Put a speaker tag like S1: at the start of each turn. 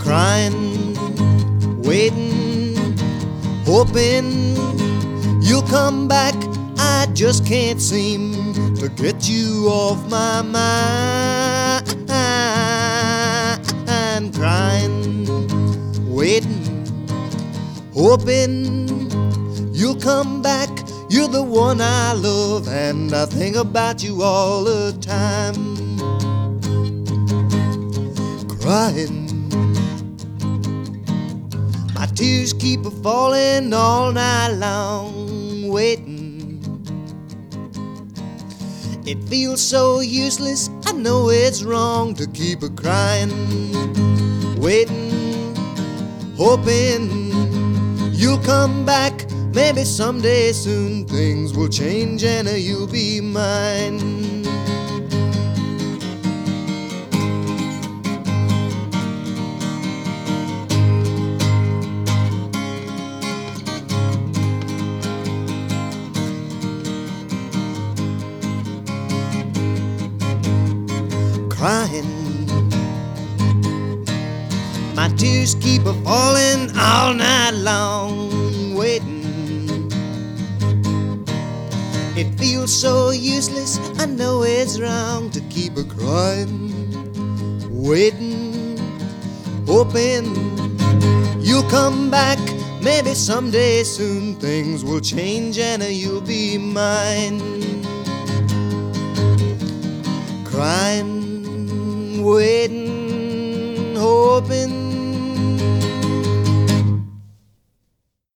S1: crying, waiting, hoping you'll come back. I just can't seem to get you off my mind. Crying, waiting, hoping you'll come back. You're the one I love, and I think about you all the time. Crying, my tears keep falling all night long. Waiting, it feels so useless. I know it's wrong to keep crying, waiting, hoping you'll come back. Maybe someday soon things will change and you'll be mine. Crying, my tears keep falling all night long. Waiting, it feels so useless. I know it's wrong to keep crying, waiting, hoping you'll come back. Maybe someday soon things will change and you'll be mine. Crying, waiting, hoping